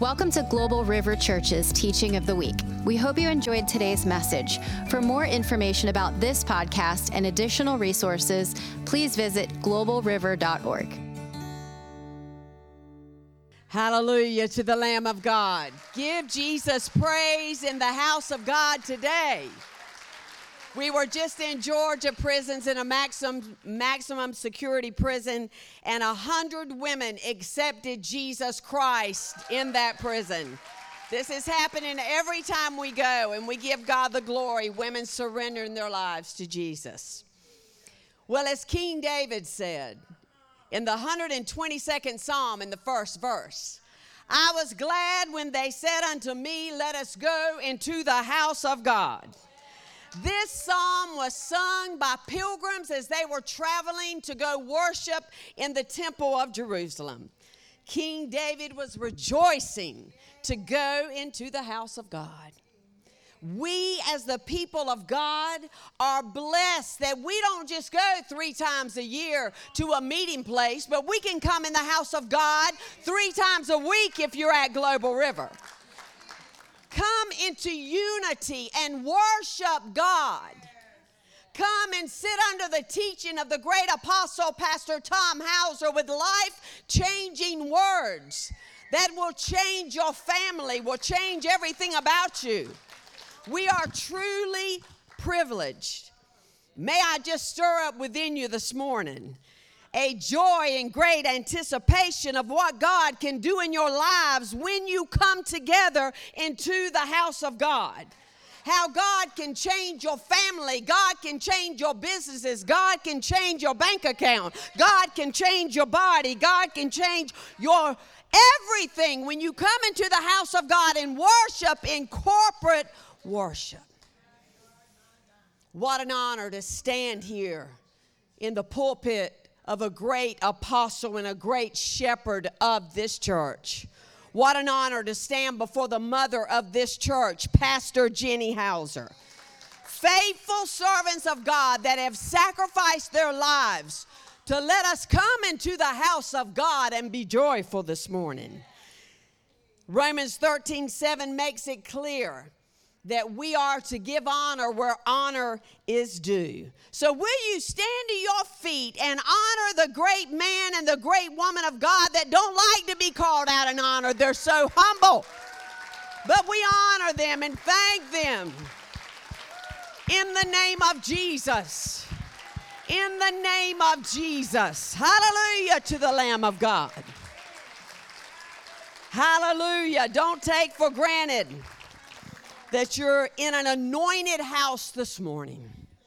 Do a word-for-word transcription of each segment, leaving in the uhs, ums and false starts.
Welcome to Global River Church's Teaching of the Week. We hope you enjoyed today's message. For more information about this podcast and additional resources, please visit global river dot org. Hallelujah to the Lamb of God. Give Jesus praise in the house of God today. We were just in Georgia prisons in a maximum maximum security prison, and a hundred women accepted Jesus Christ in that prison. This is happening every time we go, and we give God the glory. Women surrendering their lives to Jesus. Well, as King David said in the one hundred twenty-second Psalm in the first verse, I was glad when they said unto me, let us go into the house of God. This psalm was sung by pilgrims as they were traveling to go worship in the temple of Jerusalem. King David was rejoicing to go into the house of God. We as the people of God are blessed that we don't just go three times a year to a meeting place, but we can come in the house of God three times a week if you're at Global River. Come into unity and worship God. Come and sit under the teaching of the great apostle, Pastor Tom Hauser, with life-changing words that will change your family, will change everything about you. We are truly privileged. May I just stir up within you this morning a joy and great anticipation of what God can do in your lives when you come together into the house of God. How God can change your family. God can change your businesses. God can change your bank account. God can change your body. God can change your everything when you come into the house of God and worship in corporate worship. What an honor to stand here in the pulpit of a great apostle and a great shepherd of this church. What an honor to stand before the mother of this church, Pastor Jenny Hauser. Faithful servants of God that have sacrificed their lives to let us come into the house of God and be joyful this morning. Romans thirteen seven makes it clear that we are to give honor where honor is due. So will you stand to your feet and honor the great man and the great woman of God that don't like to be called out and honored? They're so humble. But we honor them and thank them in the name of Jesus. In the name of Jesus. Hallelujah to the Lamb of God. Hallelujah. Don't take for granted that you're in an anointed house this morning.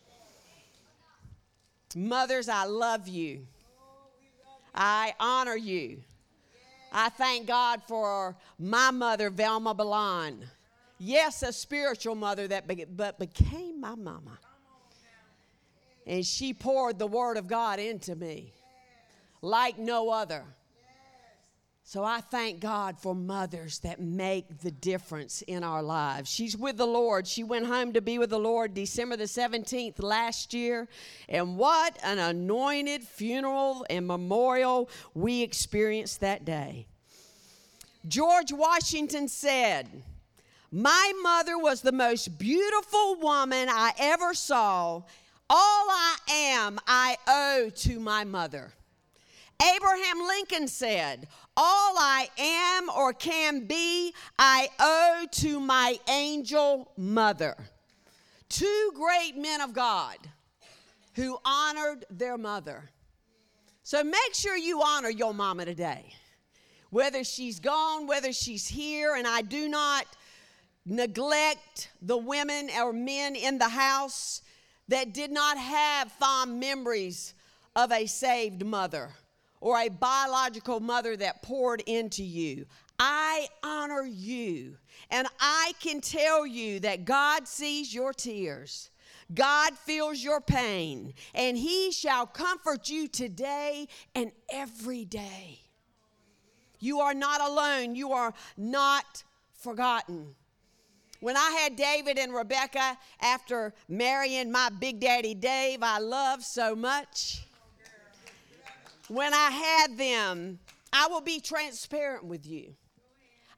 Mothers, I love you. I honor you. I thank God for my mother, Velma Balan. Yes, a spiritual mother that be, but became my mama. And she poured the word of God into me like no other. So I thank God for mothers that make the difference in our lives. She's with the Lord. She went home to be with the Lord December the seventeenth last year. And what an anointed funeral and memorial we experienced that day. George Washington said, "My mother was the most beautiful woman I ever saw. All I am, I owe to my mother." Abraham Lincoln said, "All I am or can be, I owe to my angel mother." Two great men of God who honored their mother. So make sure you honor your mama today. Whether she's gone, whether she's here, and I do not neglect the women or men in the house that did not have fond memories of a saved mother or a biological mother that poured into you. I honor you, and I can tell you that God sees your tears. God feels your pain, and He shall comfort you today and every day. You are not alone. You are not forgotten. When I had David and Rebecca after marrying my Big Daddy Dave, I love so much. When I had them, I will be transparent with you.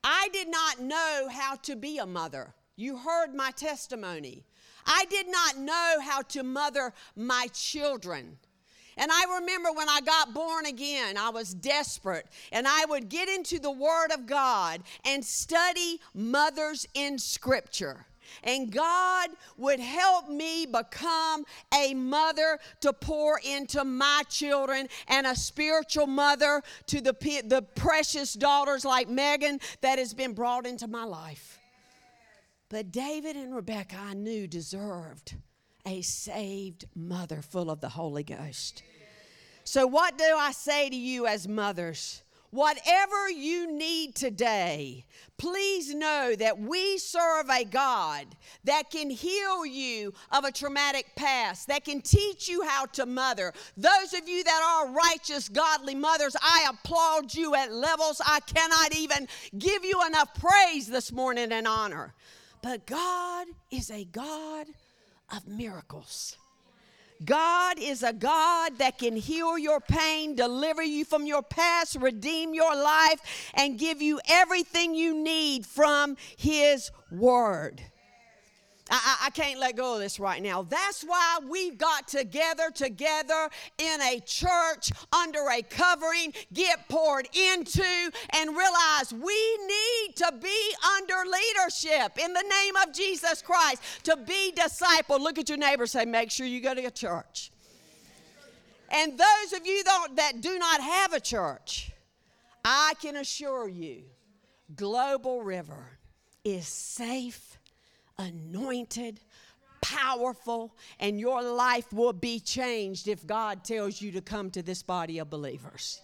I did not know how to be a mother. You heard my testimony. I did not know how to mother my children. And I remember when I got born again, I was desperate. And I would get into the Word of God and study mothers in Scripture. And God would help me become a mother to pour into my children and a spiritual mother to the, the precious daughters like Megan that has been brought into my life. But David and Rebekah, I knew, deserved a saved mother full of the Holy Ghost. So what do I say to you as mothers? Whatever you need today, please know that we serve a God that can heal you of a traumatic past, that can teach you how to mother. Those of you that are righteous, godly mothers, I applaud you at levels I cannot even give you enough praise this morning and honor. But God is a God of miracles. God is a God that can heal your pain, deliver you from your past, redeem your life, and give you everything you need from His Word. I, I, I can't let go of this right now. That's why we've got together, together in a church under a covering, get poured into, and realize we need to be under leadership in the name of Jesus Christ, to be discipled. Look at your neighbor and say, make sure you go to a church. And those of you that, that do not have a church, I can assure you, Global River is safe, anointed, powerful, and your life will be changed if God tells you to come to this body of believers.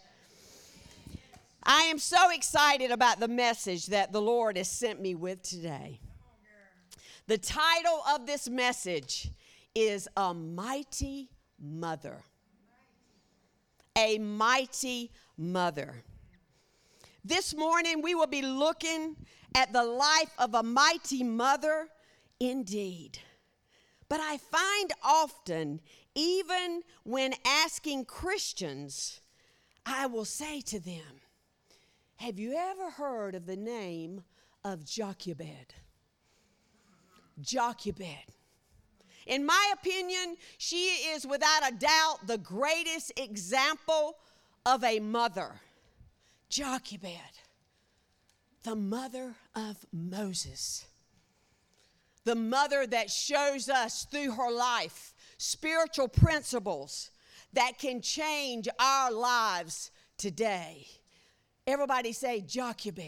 I am so excited about the message that the Lord has sent me with today. The title of this message is A Mighty Mother. A Mighty Mother. This morning we will be looking at the life of a mighty mother indeed. But I find often, even when asking Christians, I will say to them, have you ever heard of the name of Jochebed? Jochebed. In my opinion, she is without a doubt the greatest example of a mother. Jochebed, the mother of Moses. The mother that shows us through her life spiritual principles that can change our lives today. Everybody say Jochebed.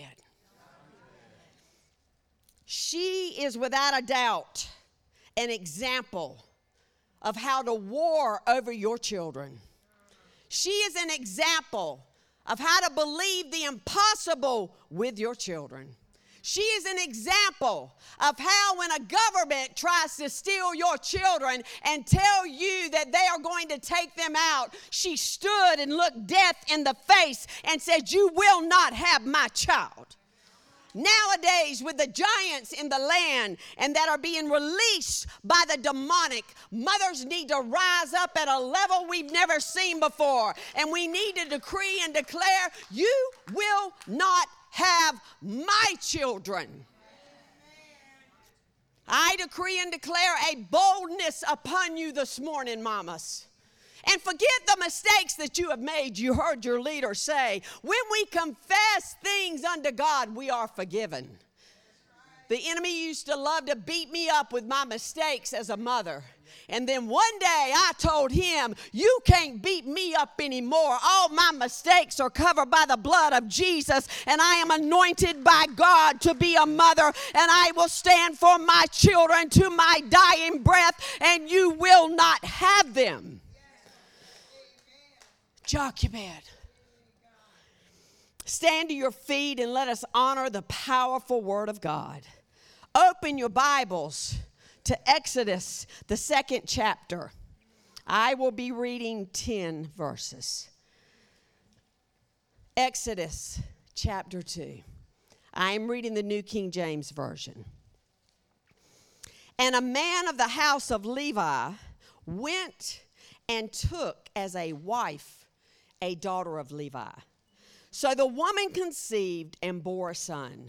She is without a doubt an example of how to war over your children. She is an example of how to believe the impossible with your children. She is an example of how when a government tries to steal your children and tell you that they are going to take them out, she stood and looked death in the face and said, you will not have my child. Nowadays, with the giants in the land and that are being released by the demonic, mothers need to rise up at a level we've never seen before. And we need to decree and declare, you will not have my children. I decree and declare a boldness upon you this morning, mamas. And forget the mistakes that you have made. You heard your leader say, when we confess things unto God, we are forgiven. The enemy used to love to beat me up with my mistakes as a mother. And then one day I told him, you can't beat me up anymore. All my mistakes are covered by the blood of Jesus. And I am anointed by God to be a mother. And I will stand for my children to my dying breath. And you will not have them. Jochebed. Stand to your feet and let us honor the powerful word of God. Open your Bibles to Exodus, the second chapter. I will be reading ten verses. Exodus chapter two. I am reading the New King James Version. And a man of the house of Levi went and took as a wife a daughter of Levi. So the woman conceived and bore a son.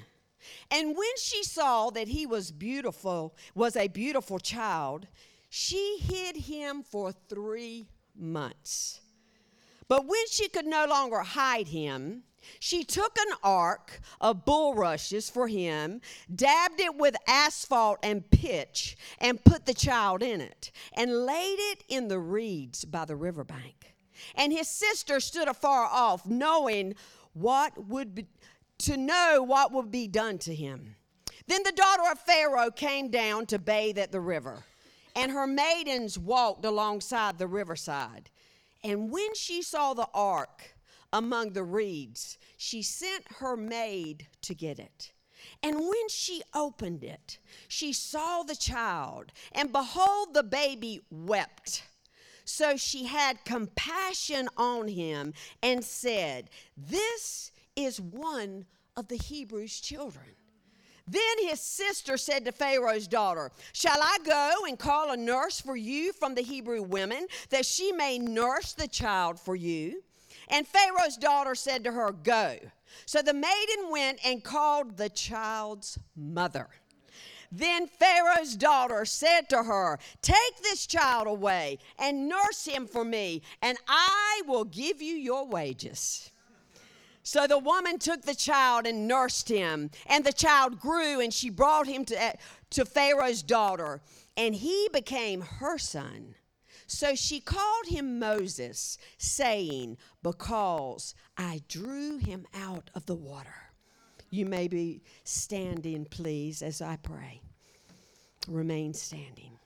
And when she saw that he was beautiful, was a beautiful child, she hid him for three months. But when she could no longer hide him, she took an ark of bulrushes for him, dabbed it with asphalt and pitch, and put the child in it, and laid it in the reeds by the riverbank. And his sister stood afar off, knowing what would be, to know what would be done to him. Then the daughter of Pharaoh came down to bathe at the river, and her maidens walked alongside the riverside. And when she saw the ark among the reeds, she sent her maid to get it. And when she opened it, she saw the child, and behold, the baby wept. So she had compassion on him and said, "This is one of the Hebrews' children." Then his sister said to Pharaoh's daughter, "Shall I go and call a nurse for you from the Hebrew women, that she may nurse the child for you?" And Pharaoh's daughter said to her, "Go." So the maiden went and called the child's mother. Then Pharaoh's daughter said to her, "Take this child away and nurse him for me, and I will give you your wages." So the woman took the child and nursed him, and the child grew, and she brought him to, to Pharaoh's daughter, and he became her son. So she called him Moses, saying, "Because I drew him out of the water." You may be standing, please, as I pray. Remain standing.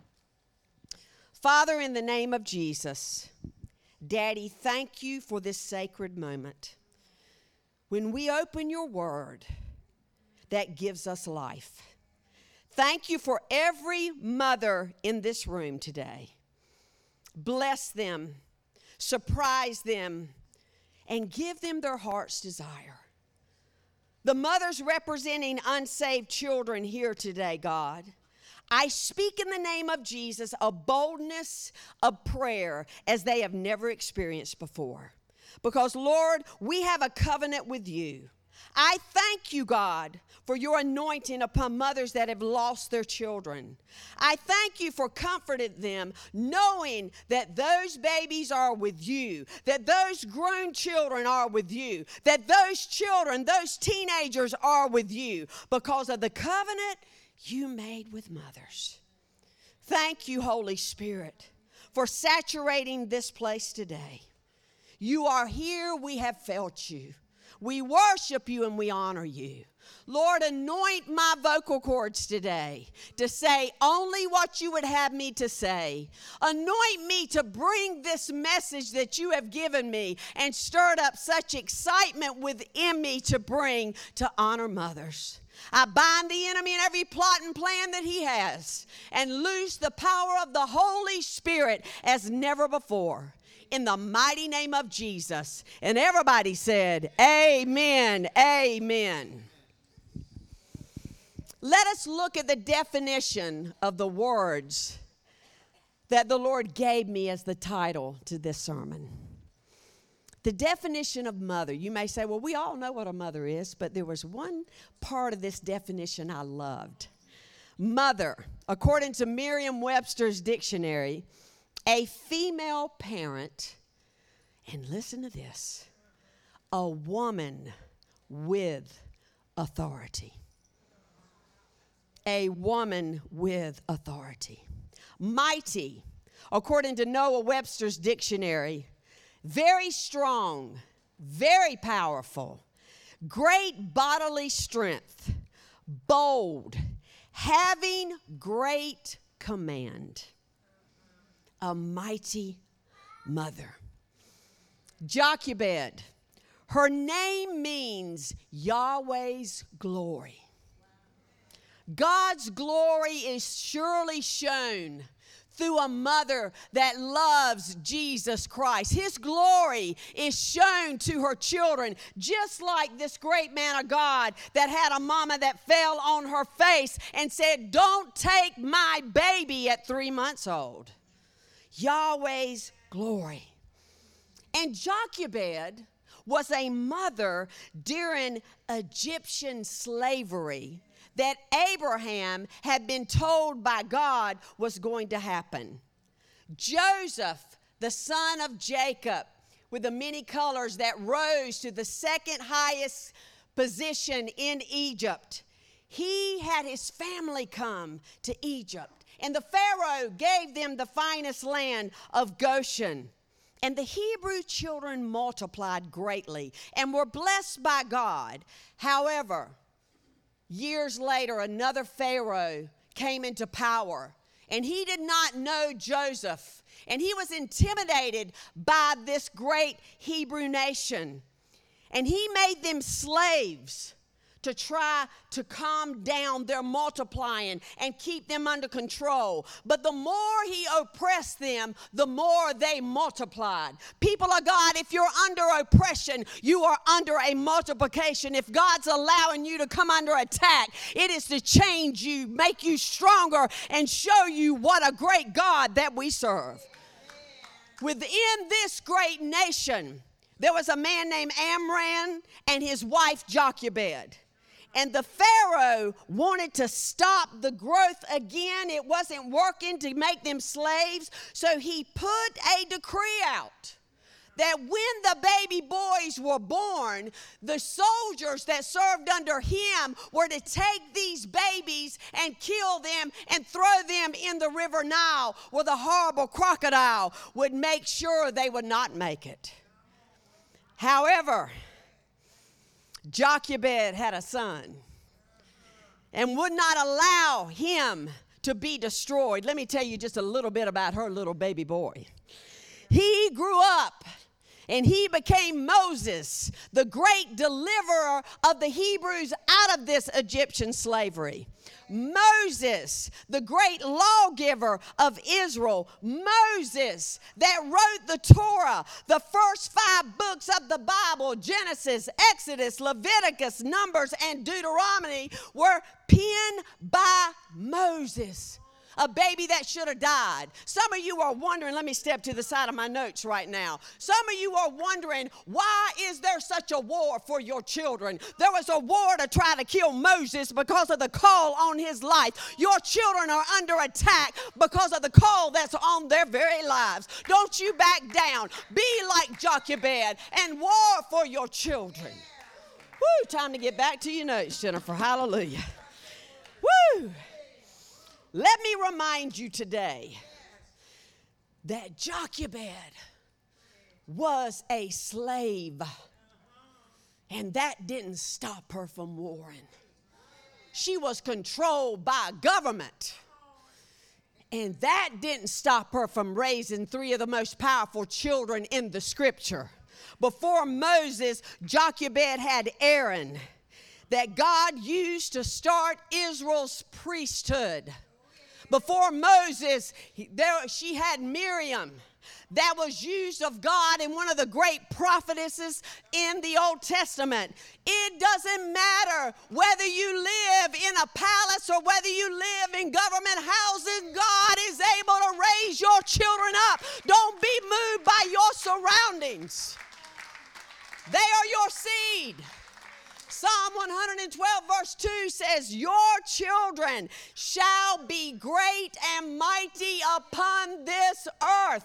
Father, in the name of Jesus, Daddy, thank you for this sacred moment. When we open your word, that gives us life. Thank you for every mother in this room today. Bless them, surprise them, and give them their heart's desire. The mothers representing unsaved children here today, God, I speak in the name of Jesus a boldness of prayer as they have never experienced before. Because, Lord, we have a covenant with you. I thank you, God, for your anointing upon mothers that have lost their children. I thank you for comforting them, knowing that those babies are with you, that those grown children are with you, that those children, those teenagers are with you because of the covenant you made with mothers. Thank you, Holy Spirit, for saturating this place today. You are here. We have felt you. We worship you and we honor you. Lord, anoint my vocal cords today to say only what you would have me to say. Anoint me to bring this message that you have given me and stirred up such excitement within me to bring to honor mothers. I bind the enemy in every plot and plan that he has and loose the power of the Holy Spirit as never before. In the mighty name of Jesus. And everybody said, amen, amen. Let us look at the definition of the words that the Lord gave me as the title to this sermon. The definition of mother. You may say, well, we all know what a mother is, but there was one part of this definition I loved. Mother, according to Merriam-Webster's dictionary, a female parent, and listen to this, a woman with authority. A woman with authority. Mighty, according to Noah Webster's dictionary, very strong, very powerful, great bodily strength, bold, having great command. A mighty mother. Jochebed, her name means Yahweh's glory. God's glory is surely shown through a mother that loves Jesus Christ. His glory is shown to her children, just like this great man of God that had a mama that fell on her face and said, "Don't take my baby at three months old." Yahweh's glory. And Jochebed was a mother during Egyptian slavery that Abraham had been told by God was going to happen. Joseph, the son of Jacob, with the many colors that rose to the second highest position in Egypt, he had his family come to Egypt. And the Pharaoh gave them the finest land of Goshen. And the Hebrew children multiplied greatly and were blessed by God. However, years later, another Pharaoh came into power, and he did not know Joseph. And he was intimidated by this great Hebrew nation. And he made them slaves to try to calm down their multiplying and keep them under control. But the more he oppressed them, the more they multiplied. People of God, if you're under oppression, you are under a multiplication. If God's allowing you to come under attack, it is to change you, make you stronger, and show you what a great God that we serve. Within this great nation, there was a man named Amram and his wife Jochebed. And the Pharaoh wanted to stop the growth again. It wasn't working to make them slaves. So he put a decree out that when the baby boys were born, the soldiers that served under him were to take these babies and kill them and throw them in the river Nile, where the horrible crocodile would make sure they would not make it. However, Jochebed had a son and would not allow him to be destroyed. Let me tell you just a little bit about her little baby boy. He grew up and he became Moses, the great deliverer of the Hebrews out of this Egyptian slavery. Moses, the great lawgiver of Israel. Moses that wrote the Torah, the first five books of the Bible, Genesis, Exodus, Leviticus, Numbers, and Deuteronomy, were penned by Moses. A baby that should have died. Some of you are wondering, let me step to the side of my notes right now. Some of you are wondering, why is there such a war for your children? There was a war to try to kill Moses because of the call on his life. Your children are under attack because of the call that's on their very lives. Don't you back down. Be like Jochebed and war for your children. Woo, time to get back to your notes, Jennifer. Hallelujah. Woo. Let me remind you today that Jochebed was a slave, and that didn't stop her from warring. She was controlled by government, and that didn't stop her from raising three of the most powerful children in the scripture. Before Moses, Jochebed had Aaron that God used to start Israel's priesthood. Before Moses, there, she had Miriam that was used of God and one of the great prophetesses in the Old Testament. It doesn't matter whether you live in a palace or whether you live in government housing, God is able to raise your children up. Don't be moved by your surroundings. They are your seed. Psalm one twelve verse two says, your children shall be great and mighty upon this earth.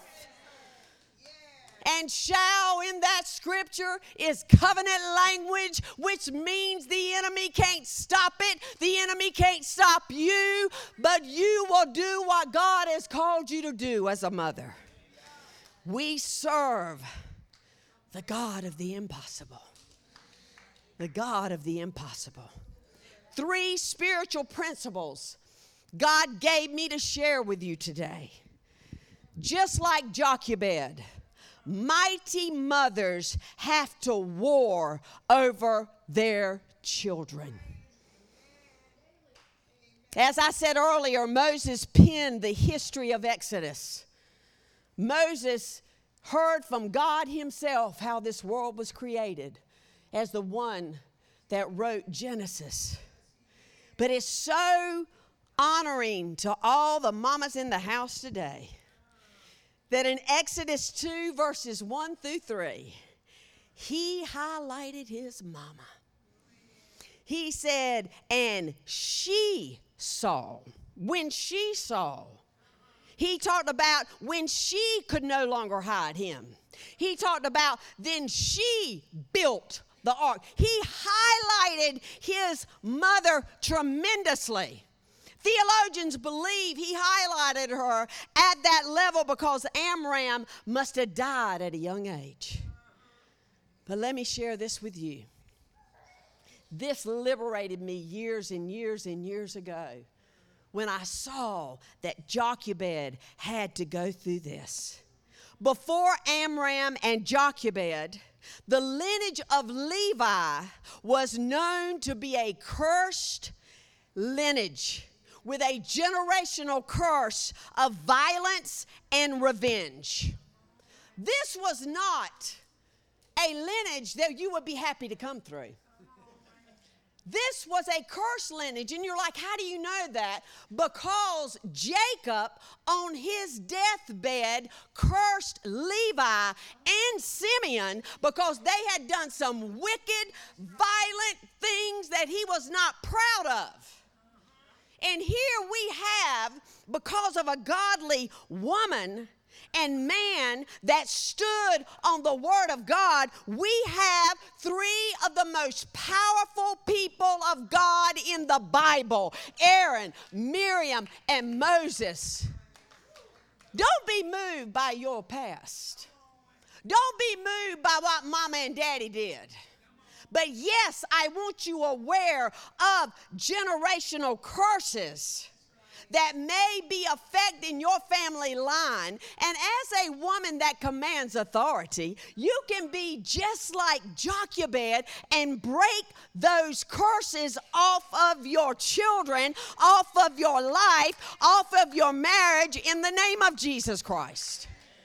And shall in that scripture is covenant language, which means the enemy can't stop it. The enemy can't stop you, but you will do what God has called you to do as a mother. We serve the God of the impossible. The God of the impossible. Three spiritual principles God gave me to share with you today. Just like Jochebed, mighty mothers have to war over their children. As I said earlier, Moses penned the history of Exodus. Moses heard from God himself how this world was created as the one that wrote Genesis. But it's so honoring to all the mamas in the house today that in Exodus two verses one through three, he highlighted his mama. He said, and she saw, when she saw. He talked about when she could no longer hide him. He talked about then she built the ark. He highlighted his mother tremendously. Theologians believe he highlighted her at that level because Amram must have died at a young age. But let me share this with you. This liberated me years and years and years ago when I saw that Jochebed had to go through this. Before Amram and Jochebed, the lineage of Levi was known to be a cursed lineage with a generational curse of violence and revenge. This was not a lineage that you would be happy to come through. This was a cursed lineage, and you're like, how do you know that? Because Jacob, on his deathbed, cursed Levi and Simeon because they had done some wicked, violent things that he was not proud of. And here we have, because of a godly woman and man that stood on the word of God, we have three of the most powerful people of God in the Bible: Aaron, Miriam, and Moses. Don't be moved by your past. Don't be moved by what mama and daddy did. But yes, I want you aware of generational curses that may be affecting your family line. And as a woman that commands authority, you can be just like Jochebed and break those curses off of your children, off of your life, off of your marriage in the name of Jesus Christ.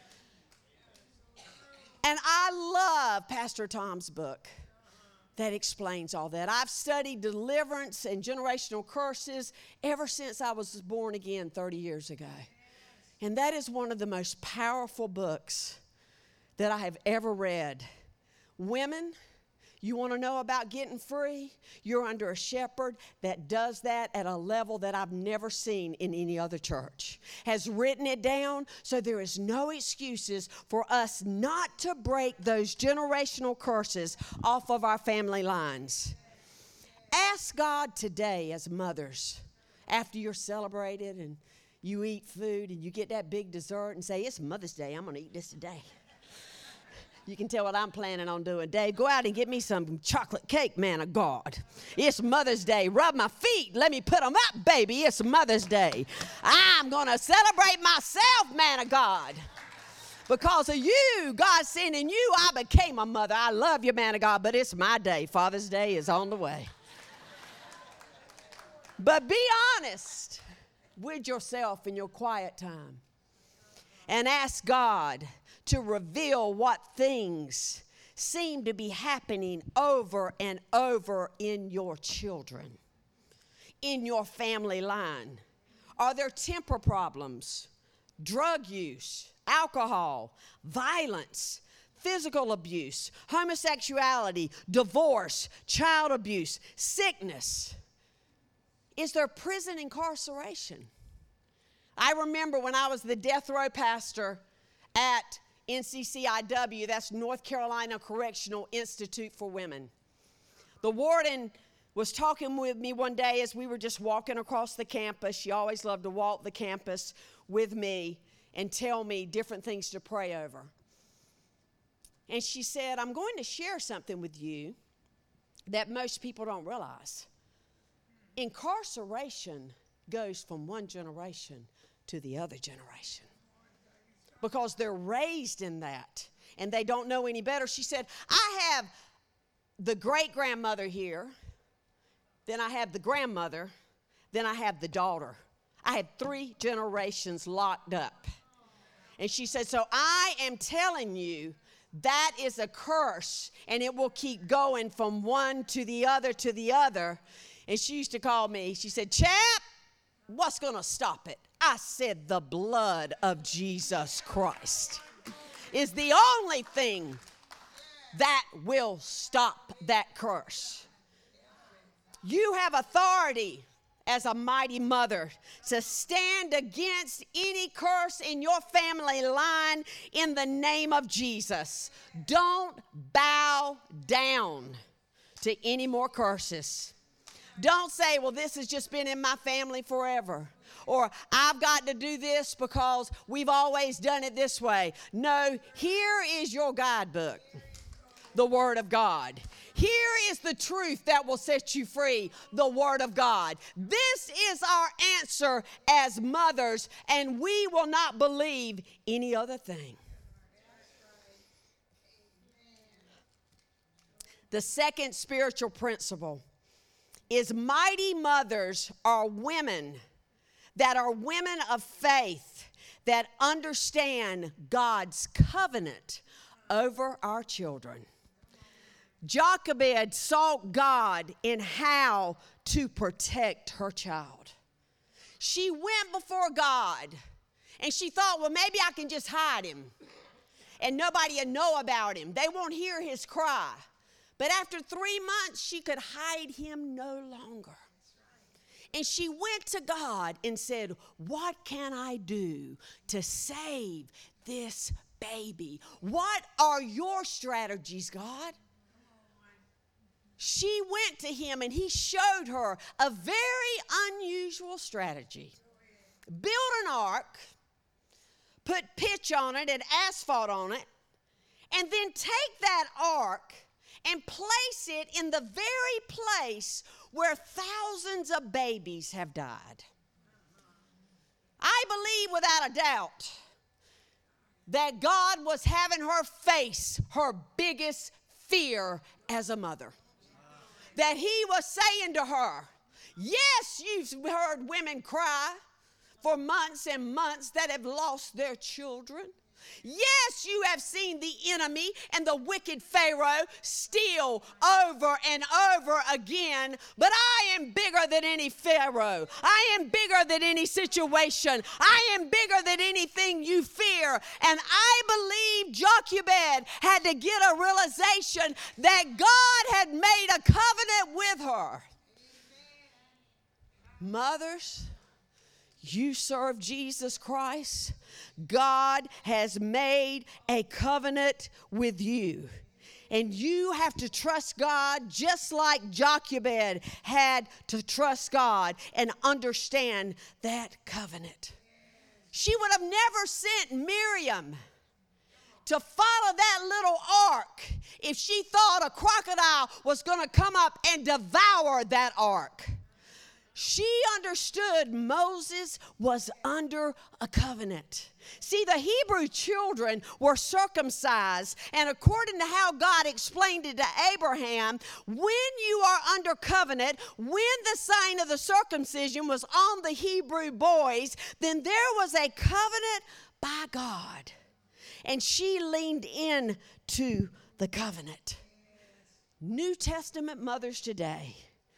And I love Pastor Tom's book that explains all that. I've studied deliverance and generational curses ever since I was born again thirty years ago. And that is one of the most powerful books that I have ever read. Women, you want to know about getting free? You're under a shepherd that does that at a level that I've never seen in any other church. Has written it down, so there is no excuses for us not to break those generational curses off of our family lines. Ask God today as mothers, after you're celebrated and you eat food and you get that big dessert and say, it's Mother's Day, I'm going to eat this today. You can tell what I'm planning on doing. Dave, go out and get me some chocolate cake, man of God. It's Mother's Day. Rub my feet. Let me put them up, baby. It's Mother's Day. I'm going to celebrate myself, man of God. Because of you, God sending you, I became a mother. I love you, man of God, but it's my day. Father's Day is on the way. But be honest with yourself in your quiet time and ask God to reveal what things seem to be happening over and over in your children, in your family line. Are there temper problems, drug use, alcohol, violence, physical abuse, homosexuality, divorce, child abuse, sickness? Is there prison incarceration? I remember when I was the death row pastor at N C C I W, that's North Carolina Correctional Institute for Women. The warden was talking with me one day as we were just walking across the campus. She always loved to walk the campus with me and tell me different things to pray over. And she said, I'm going to share something with you that most people don't realize. Incarceration goes from one generation to the other generation, because they're raised in that and they don't know any better. She said, I have the great-grandmother here, then I have the grandmother, then I have the daughter. I had three generations locked up. And she said, so I am telling you, that is a curse, and it will keep going from one to the other to the other. And she used to call me, she said, Chap, what's going to stop it? I said, the blood of Jesus Christ is the only thing that will stop that curse. You have authority as a mighty mother to stand against any curse in your family line in the name of Jesus. Don't bow down to any more curses. Don't say, well, this has just been in my family forever. Or I've got to do this because we've always done it this way. No, here is your guidebook, the Word of God. Here is the truth that will set you free, the Word of God. This is our answer as mothers, and we will not believe any other thing. The second spiritual principle is mighty mothers are women that are women of faith that understand God's covenant over our children. Jochebed sought God in how to protect her child. She went before God and she thought, well, maybe I can just hide him and nobody will know about him. They won't hear his cry. But after three months, she could hide him no longer. And she went to God and said, what can I do to save this baby? What are your strategies, God? She went to him and he showed her a very unusual strategy. Build an ark, put pitch on it and asphalt on it, and then take that ark and place it in the very place where thousands of babies have died. I believe without a doubt that God was having her face her biggest fear as a mother. That he was saying to her, yes, you've heard women cry for months and months that have lost their children. Yes, you have seen the enemy and the wicked Pharaoh steal over and over again, but I am bigger than any Pharaoh. I am bigger than any situation. I am bigger than anything you fear. And I believe Jochebed had to get a realization that God had made a covenant with her. Mothers, you serve Jesus Christ. God has made a covenant with you. And you have to trust God just like Jochebed had to trust God and understand that covenant. She would have never sent Miriam to follow that little ark if she thought a crocodile was going to come up and devour that ark. She understood Moses was under a covenant. See, the Hebrew children were circumcised, and according to how God explained it to Abraham, when you are under covenant, when the sign of the circumcision was on the Hebrew boys, then there was a covenant by God. And she leaned in to the covenant. New Testament mothers today,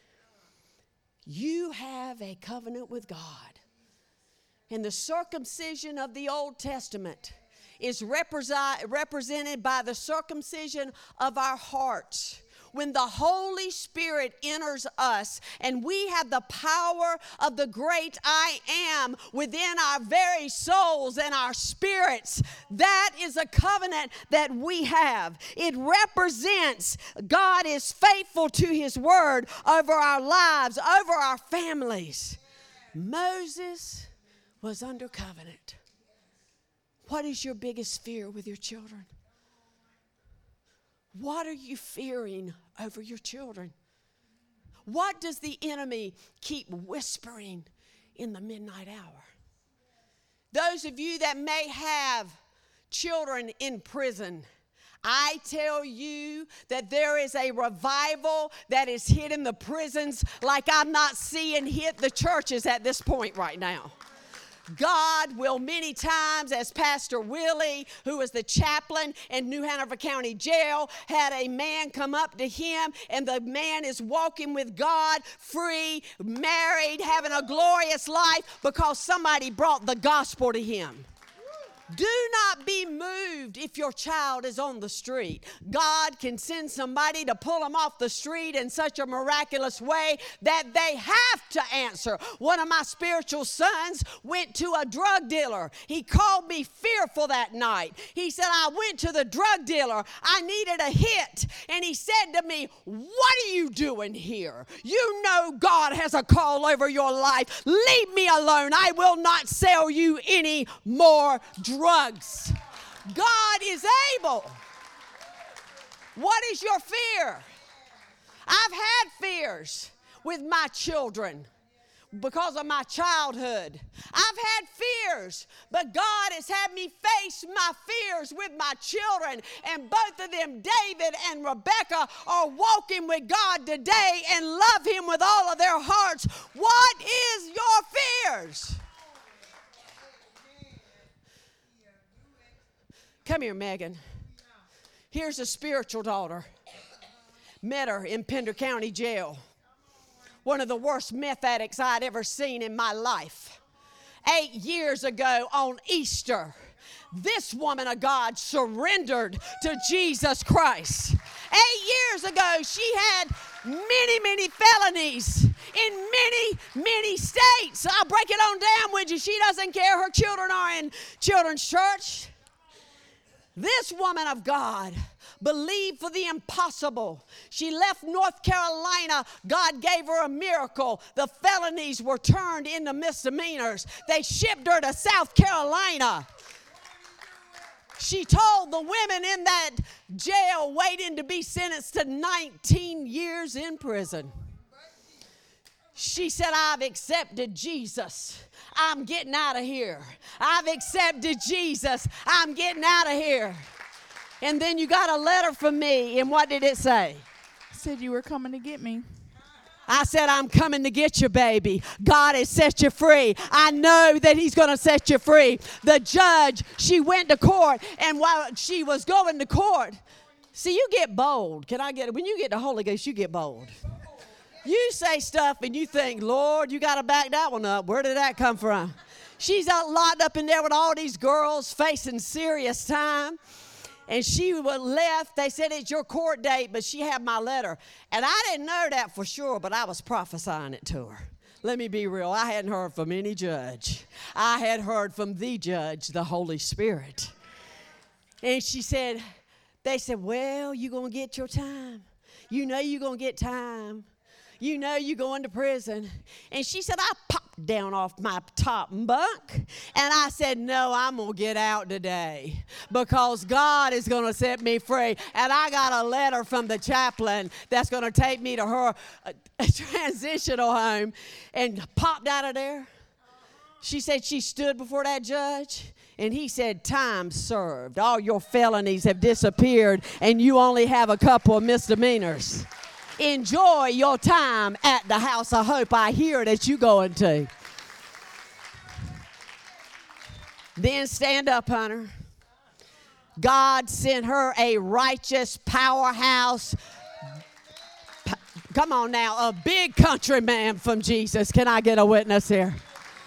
you have a covenant with God. And the circumcision of the Old Testament is represent, represented by the circumcision of our hearts. When the Holy Spirit enters us and we have the power of the great I am within our very souls and our spirits, that is a covenant that we have. It represents God is faithful to his word over our lives, over our families. Moses was under covenant. What is your biggest fear with your children? What are you fearing over your children? What does the enemy keep whispering in the midnight hour? Those of you that may have children in prison, I tell you that there is a revival that is hitting the prisons like I'm not seeing hit the churches at this point right now. God will many times, as Pastor Willie, who was the chaplain in New Hanover County Jail, had a man come up to him, and the man is walking with God, free, married, having a glorious life because somebody brought the gospel to him. Do not be moved if your child is on the street. God can send somebody to pull them off the street in such a miraculous way that they have to answer. One of my spiritual sons went to a drug dealer. He called me fearful that night. He said, I went to the drug dealer. I needed a hit. And he said to me, what are you doing here? You know God has a call over your life. Leave me alone. I will not sell you any more drugs. Drugs. God is able. What is your fear? I've had fears with my children because of my childhood. I've had fears, but God has had me face my fears with my children, and both of them, David and Rebecca, are walking with God today and love Him with all of their hearts. What is your fears? Come here, Megan. Here's a spiritual daughter. Met her in Pender County Jail. One of the worst meth addicts I'd ever seen in my life. Eight years ago on Easter, this woman of God surrendered to Jesus Christ. Eight years ago, she had many, many felonies in many, many states. I'll break it on down with you. She doesn't care. Her children are in children's church. This woman of God believed for the impossible. She left North Carolina. God gave her a miracle. The felonies were turned into misdemeanors. They shipped her to South Carolina. She told the women in that jail waiting to be sentenced to nineteen years in prison. She said, I've accepted Jesus. I'm getting out of here. I've accepted Jesus. I'm getting out of here. And then you got a letter from me, and what did it say? It said you were coming to get me. I said, I'm coming to get you, baby. God has set you free. I know that He's going to set you free. The judge, she went to court, and while she was going to court, see, you get bold. Can I get it? When you get the Holy Ghost, you get bold. You say stuff and you think, Lord, you got to back that one up. Where did that come from? She's out locked up in there with all these girls facing serious time. And she was left. They said, it's your court date, but she had my letter. And I didn't know that for sure, but I was prophesying it to her. Let me be real. I hadn't heard from any judge. I had heard from the judge, the Holy Spirit. And she said, they said, well, you're going to get your time. You know you're going to get time. You know you're going to prison. And she said, I popped down off my top bunk. And I said, no, I'm going to get out today because God is going to set me free. And I got a letter from the chaplain that's going to take me to her uh, transitional home, and popped out of there. She said she stood before that judge, and he said, time served. All your felonies have disappeared, and you only have a couple of misdemeanors. Enjoy your time at the House of Hope. I hear that you're going to. Then stand up, Hunter. God sent her a righteous powerhouse. Come on now, a big country man from Jesus. Can I get a witness here?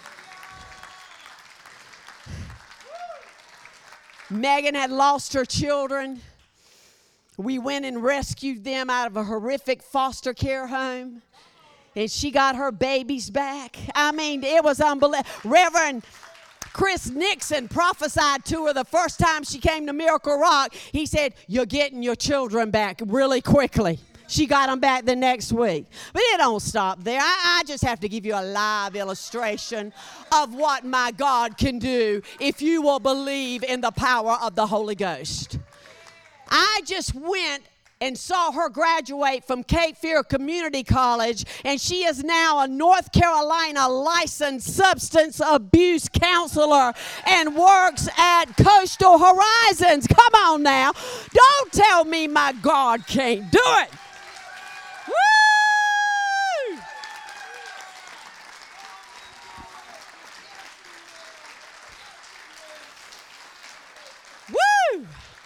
Megan had lost her children. We went and rescued them out of a horrific foster care home. And she got her babies back. I mean, it was unbelievable. Reverend Chris Nixon prophesied to her the first time she came to Miracle Rock. He said, you're getting your children back really quickly. She got them back the next week. But it don't stop there. I, I just have to give you a live illustration of what my God can do if you will believe in the power of the Holy Ghost. I just went and saw her graduate from Cape Fear Community College, and she is now a North Carolina licensed substance abuse counselor and works at Coastal Horizons. Come on now. Don't tell me my God can't do it. Woo! Woo!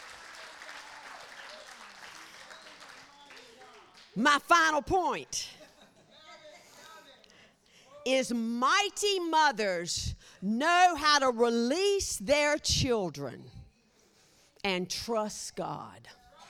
My final point is mighty mothers know how to release their children and trust God.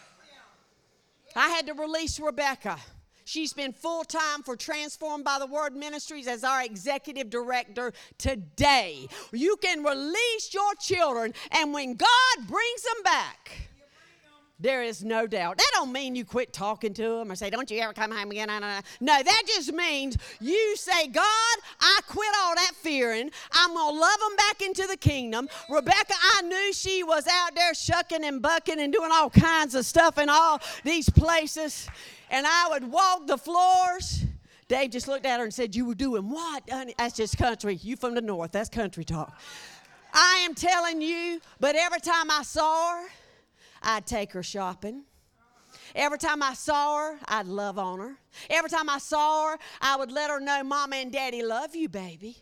I had to release Rebecca. She's been full-time for Transformed by the Word Ministries as our executive director today. You can release your children, and when God brings them back, there is no doubt. That don't mean you quit talking to them or say, don't you ever come home again. No, that just means you say, God, I quit all that fearing. I'm going to love them back into the kingdom. Rebecca, I knew she was out there shucking and bucking and doing all kinds of stuff in all these places. And I would walk the floors. Dave just looked at her and said, you were doing what, honey? That's just country. You from the north. That's country talk. I am telling you, but every time I saw her, I'd take her shopping. Every time I saw her, I'd love on her. Every time I saw her, I would let her know, Mama and Daddy love you, baby.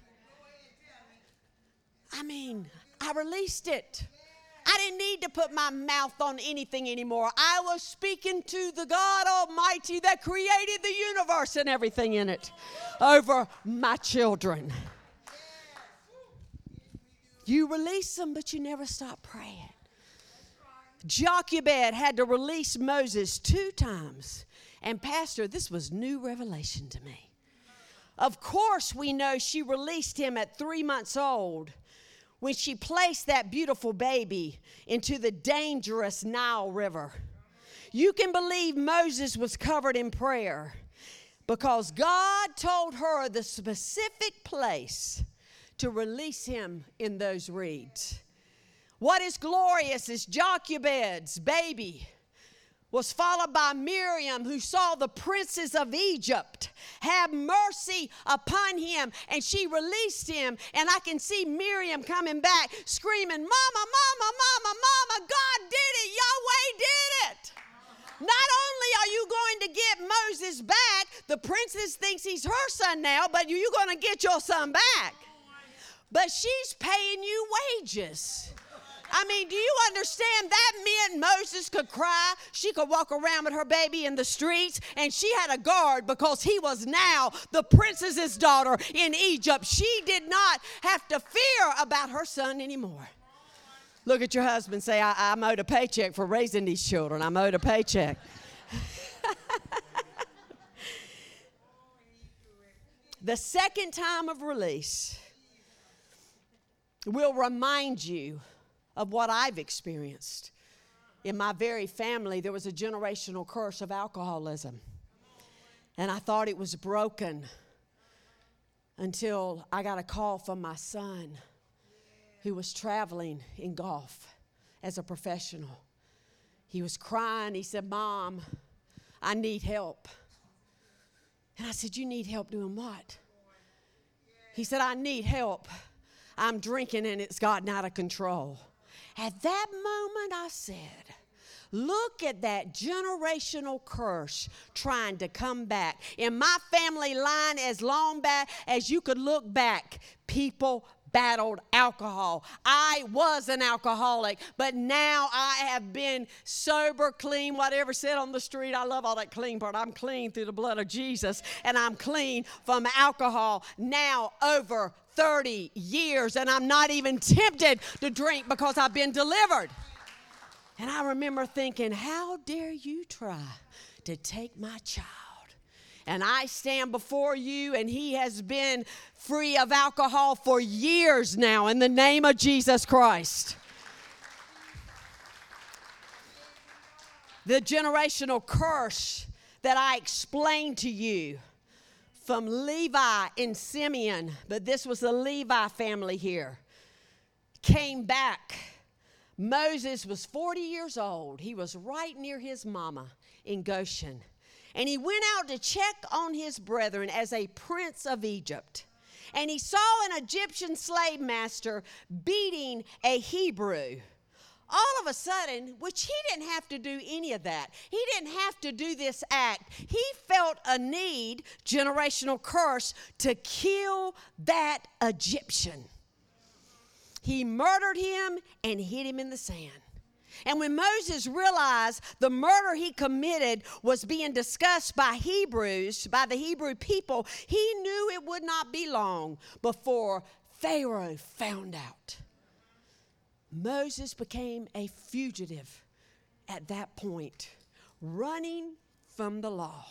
I mean, I released it. I didn't need to put my mouth on anything anymore. I was speaking to the God Almighty that created the universe and everything in it over my children. You release them, but you never stop praying. Jochebed had to release Moses two times. And Pastor, this was new revelation to me. Of course, we know she released him at three months old when she placed that beautiful baby into the dangerous Nile River. You can believe Moses was covered in prayer because God told her the specific place to release him in those reeds. What is glorious is Jochebed's baby was followed by Miriam, who saw the princes of Egypt have mercy upon him, and she released him. And I can see Miriam coming back screaming, Mama, Mama, Mama, Mama, God did it. Yahweh did it. Not only are you going to get Moses back, the princess thinks he's her son now, but you're going to get your son back. But she's paying you wages. I mean, do you understand that meant Moses could cry? She could walk around with her baby in the streets, and she had a guard because he was now the princess's daughter in Egypt. She did not have to fear about her son anymore. Look at your husband. Say, I, I'm owed a paycheck for raising these children. I'm owed a paycheck. The second time of release will remind you of what I've experienced. In my very family, there was a generational curse of alcoholism. And I thought it was broken until I got a call from my son who was traveling in golf as a professional. He was crying. He said, Mom, I need help. And I said, you need help doing what? He said, I need help. I'm drinking and it's gotten out of control. At that moment, I said, look at that generational curse trying to come back. In my family line, as long back as you could look back, people battled alcohol. I was an alcoholic, but now I have been sober, clean, whatever said on the street. I love all that clean part. I'm clean through the blood of Jesus, and I'm clean from alcohol now over thirty years, and I'm not even tempted to drink because I've been delivered. And I remember thinking, how dare you try to take my child? And I stand before you, and he has been free of alcohol for years now in the name of Jesus Christ. The generational curse that I explained to you from Levi and Simeon, but this was the Levi family here, came back. Moses was forty years old. He was right near his mama in Goshen. And he went out to check on his brethren as a prince of Egypt. And he saw an Egyptian slave master beating a Hebrew. All of a sudden, which he didn't have to do any of that. He didn't have to do this act. He felt a need, generational curse, to kill that Egyptian. He murdered him and hid him in the sand. And when Moses realized the murder he committed was being discussed by Hebrews, by the Hebrew people, he knew it would not be long before Pharaoh found out. Moses became a fugitive at that point, running from the law.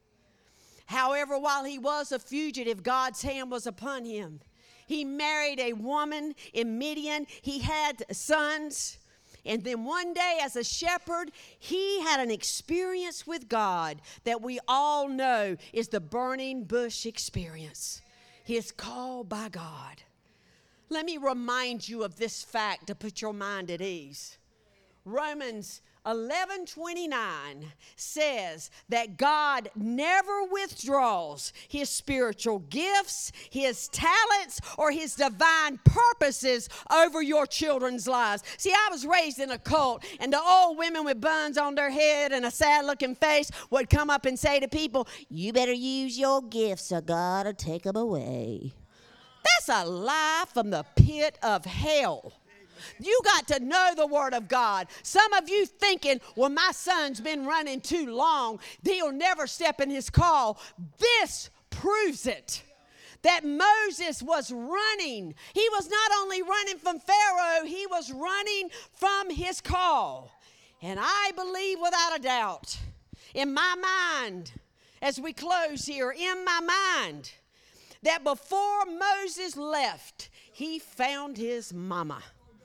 However, while he was a fugitive, God's hand was upon him. He married a woman in Midian. He had sons. And then one day as a shepherd, he had an experience with God that we all know is the burning bush experience. He is called by God. Let me remind you of this fact to put your mind at ease. Romans eleven twenty-nine says that God never withdraws his spiritual gifts, his talents, or his divine purposes over your children's lives. See, I was raised in a cult, and the old women with buns on their head and a sad-looking face would come up and say to people, "You better use your gifts or God will take them away." That's a lie from the pit of hell. You got to know the Word of God. Some of you thinking, well, my son's been running too long. He'll never step in his call. This proves it. That Moses was running. He was not only running from Pharaoh, he was running from his call. And I believe without a doubt, in my mind, as we close here, in my mind, that before Moses left, he found his mama.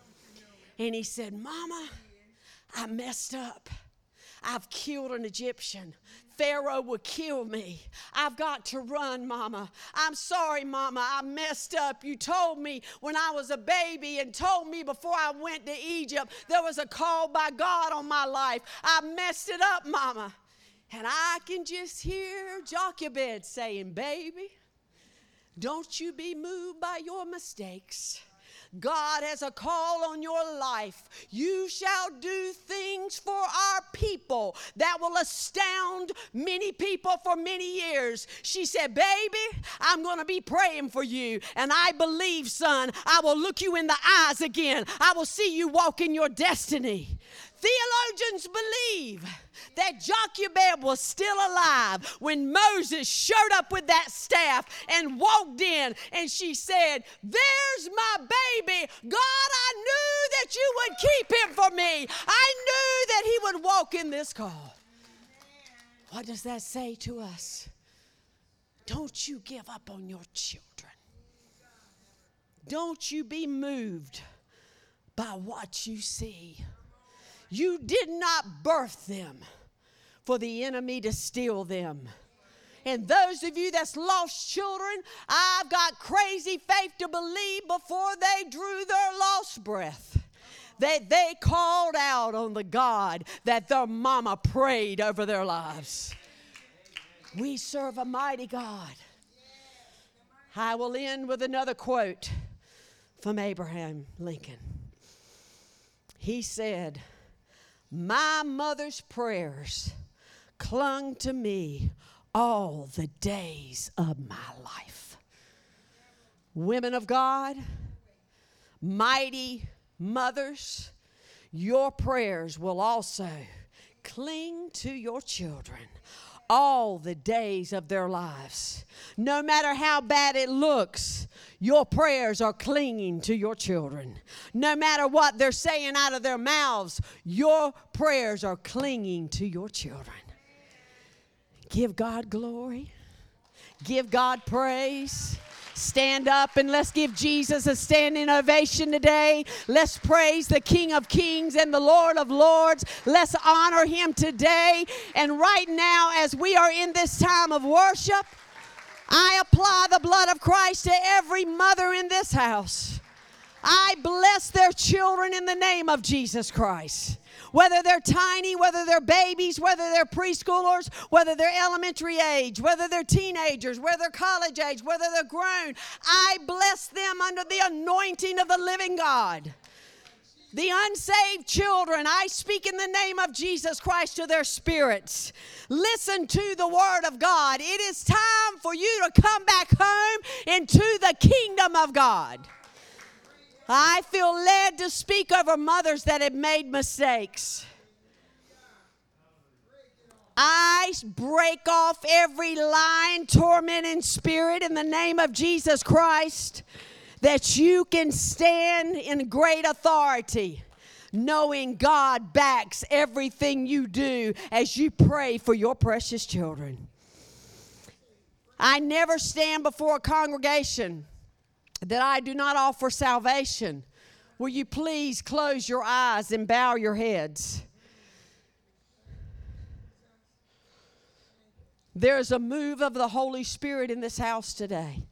And he said, "Mama, I messed up. I've killed an Egyptian. Pharaoh would kill me. I've got to run, Mama. I'm sorry, Mama. I messed up. You told me when I was a baby and told me before I went to Egypt there was a call by God on my life. I messed it up, Mama." And I can just hear Jochebed saying, "Baby, don't you be moved by your mistakes. God has a call on your life. You shall do things for our people that will astound many people for many years." She said, "Baby, I'm going to be praying for you. And I believe, son, I will look you in the eyes again. I will see you walk in your destiny." Theologians believe that Jochebed was still alive when Moses showed up with that staff and walked in, and she said, "There's my baby. God, I knew that you would keep him for me. I knew that he would walk in this call." What does that say to us? Don't you give up on your children. Don't you be moved by what you see. You did not birth them for the enemy to steal them. And those of you that's lost children, I've got crazy faith to believe before they drew their lost breath, that they called out on the God that their mama prayed over their lives. We serve a mighty God. I will end with another quote from Abraham Lincoln. He said, "My mother's prayers clung to me all the days of my life." Women of God, mighty mothers, your prayers will also cling to your children all the days of their lives. No matter how bad it looks, your prayers are clinging to your children. No matter what they're saying out of their mouths, your prayers are clinging to your children. Give God glory. Give God praise. Stand up and let's give Jesus a standing ovation today. Let's praise the King of Kings and the Lord of Lords. Let's honor him today. And right now, as we are in this time of worship, I apply the blood of Christ to every mother in this house. I bless their children in the name of Jesus Christ. Whether they're tiny, whether they're babies, whether they're preschoolers, whether they're elementary age, whether they're teenagers, whether they're college age, whether they're grown, I bless them under the anointing of the living God. The unsaved children, I speak in the name of Jesus Christ to their spirits. Listen to the word of God. It is time for you to come back home into the kingdom of God. I feel led to speak over mothers that have made mistakes. I break off every lying, tormenting spirit in the name of Jesus Christ that you can stand in great authority, knowing God backs everything you do as you pray for your precious children. I never stand before a congregation that I do not offer salvation. Will you please close your eyes and bow your heads? There's a move of the Holy Spirit in this house today.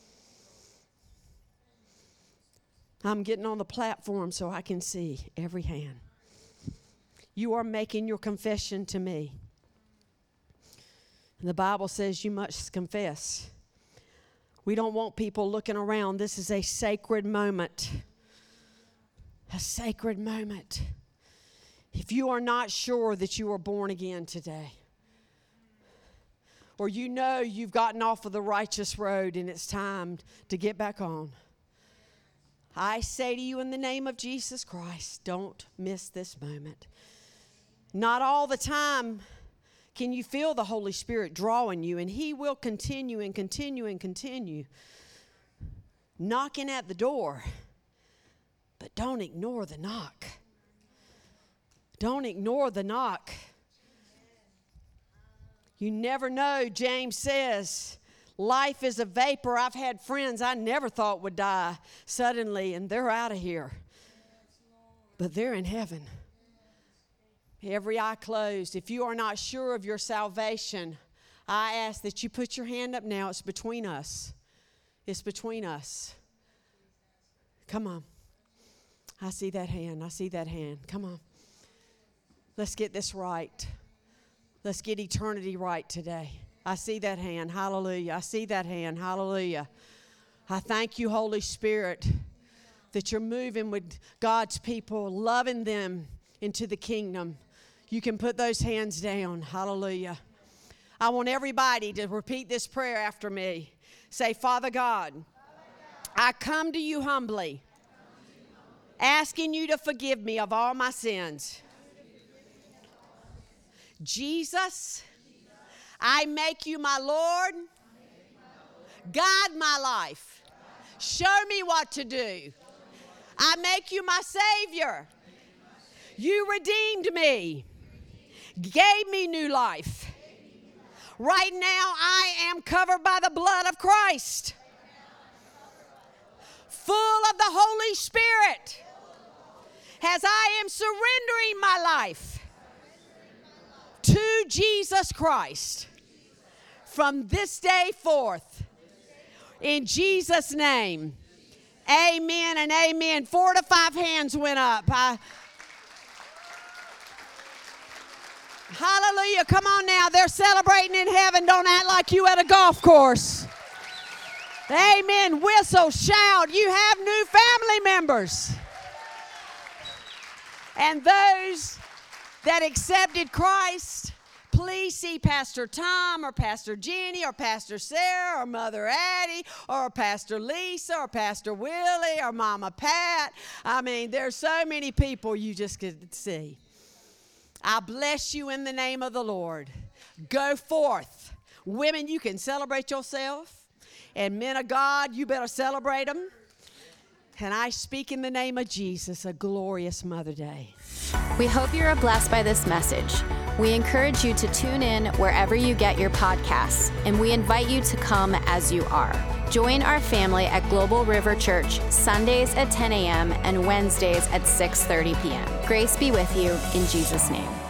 I'm getting on the platform so I can see every hand. You are making your confession to me. And the Bible says you must confess. We don't want people looking around. This is a sacred moment. A sacred moment. If you are not sure that you are born again today, or you know you've gotten off of the righteous road and it's time to get back on, I say to you in the name of Jesus Christ, don't miss this moment. Not all the time can you feel the Holy Spirit drawing you, and He will continue and continue and continue knocking at the door. But don't ignore the knock. Don't ignore the knock. You never know, James says, life is a vapor. I've had friends I never thought would die suddenly, and they're out of here. But they're in heaven. Every eye closed. If you are not sure of your salvation, I ask that you put your hand up now. It's between us. It's between us. Come on. I see that hand. I see that hand. Come on. Let's get this right. Let's get eternity right today. I see that hand. Hallelujah. I see that hand. Hallelujah. I thank you, Holy Spirit, that you're moving with God's people, loving them into the kingdom. You can put those hands down. Hallelujah. I want everybody to repeat this prayer after me. Say, Father God, I come to you humbly, asking you to forgive me of all my sins. Jesus, I make you my Lord. Guide my life. Show me what to do. I make you my Savior. You redeemed me. Gave me new life. Right now I am covered by the blood of Christ. Full of the Holy Spirit. As I am surrendering my life to Jesus Christ from this day forth. In Jesus' name. Amen and amen. Four to five hands went up. I, hallelujah. Come on now. They're celebrating in heaven. Don't act like you at a golf course. Amen. Whistle, shout. You have new family members. And those that accepted Christ, please see Pastor Tom or Pastor Jenny or Pastor Sarah or Mother Addie or Pastor Lisa or Pastor Willie or Mama Pat. I mean, there's so many people you just could see. I bless you in the name of the Lord. Go forth. Women, you can celebrate yourself. And men of God, you better celebrate them. And I speak in the name of Jesus, a glorious Mother Day. We hope you are blessed by this message. We encourage you to tune in wherever you get your podcasts, and we invite you to come as you are. Join our family at Global River Church Sundays at ten a.m. and Wednesdays at six thirty p.m. Grace be with you in Jesus' name.